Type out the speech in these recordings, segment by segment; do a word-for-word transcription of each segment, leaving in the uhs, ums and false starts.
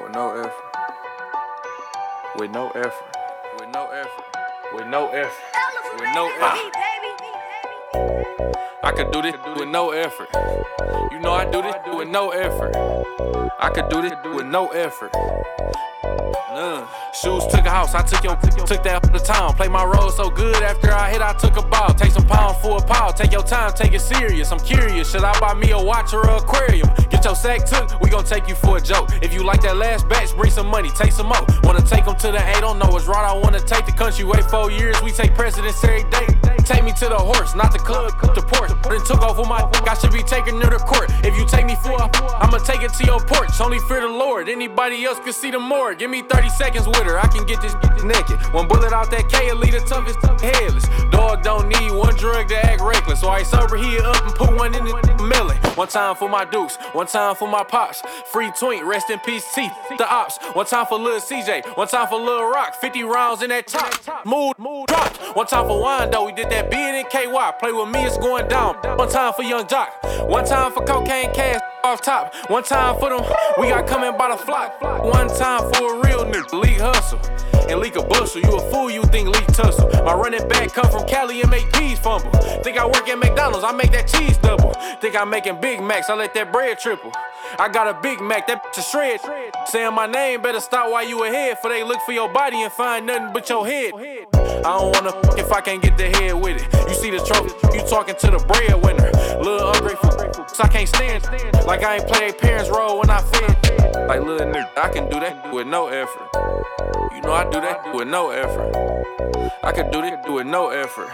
With no effort. With no effort. With no effort. With no effort. With no effort. I could do this with no effort. You know I do this with no effort. I could do this with no effort. None. Shoes took a house, I took your took that up the town. Play my role so good after I hit, I took a ball. Take some pounds for a pound, take your time, take it serious. I'm curious, should I buy me a watch or an aquarium? Get your sack took, we gon' take you for a joke. If you like that last batch, bring some money, take some more. Wanna take them to the A, don't know what's right, I wanna take the country. Wait four years, we take presidents every day. Take me to the horse, not the club, the port. Then took off with my dick, I should be taking her to court. If you take me for a, I'ma take it to your porch. Only fear the Lord, anybody else can see the more. Give me thirty seconds with her, I can get this bitch naked. One bullet out that K, lead the toughest headless. Dog don't need one drug to act reckless. So I sober here up and put one in the melon. One time for my dukes, one time for my pops. Free twink, rest in peace, T, the ops. One time for Lil C J, one time for Lil Rock. fifty rounds in that top, mood, mood, drops. One time for Wando, we did that bid in K Y. Play with me, it's going down. One time for Young Jock, one time for Cocaine Cash off top. One time for them, we got coming by the flock. One time for a real nigga, league hustle. And leak a bustle, you a fool, you think leak tussle. My running back come from Cali and make peas fumble. Think I work at McDonald's, I make that cheese double. Think I'm making Big Macs, I let that bread triple. I got a Big Mac, that bitch a shred. Saying my name, better stop while you ahead. For they look for your body and find nothing but your head. I don't wanna f if I can't get the head with it. You see the trophy, you talking to the breadwinner. Little ungrateful, so I can't stand. Like I ain't play their parents' role when I fed. Like little nigga, I can do that with no effort. You know I do that with no effort. I can do that with no effort.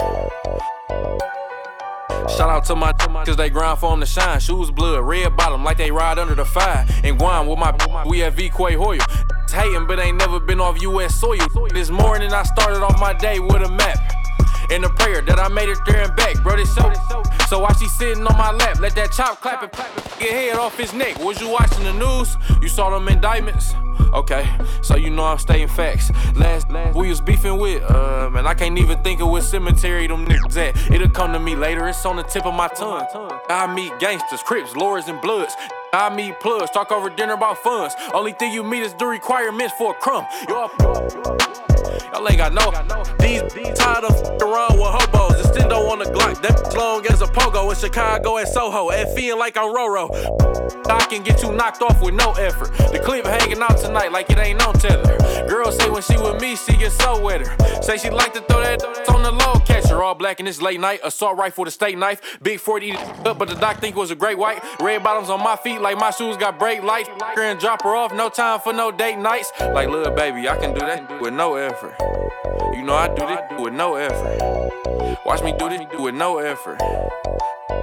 Shout out to my cause they grind for them to shine. Shoes blood, red bottom like they ride under the fire. In Guam with my we at V Quay Hoyle. Hating but ain't never been off U S soil. This morning I started off my day with a map and a prayer that I made it there and back. Bro, this show. So while she sitting on my lap, let that chop clap and get head off his neck. Was you watching the news? You saw them indictments? Okay, so you know I'm stating facts. Last, last we was beefing with, uh, man, I can't even think of what cemetery them niggas at. It'll come to me later, it's on the tip of my tongue. I meet gangsters, Crips, Lords, and Bloods. I meet plugs, talk over dinner about funds. Only thing you meet is the requirements for a crumb. Y'all, y'all ain't got no. These, these tired of f***ing around with hobos. It still don't want a Glock, that long as a pogo in Chicago and Soho. And feeling like I'm Roro. I can get you knocked off with no effort. The clip hanging out tonight like it ain't no tether. Girl say when she with me, she get so wetter. Say she like to throw that on the low catcher. All black in this late night, assault rifle with a steak knife. Big forty up, but the doc think it was a great white. Red bottoms on my feet like my shoes got brake lights. And drop her off, no time for no date nights. Like little baby, I can do that with no effort. You know I do this with no effort. Watch me do this with no effort.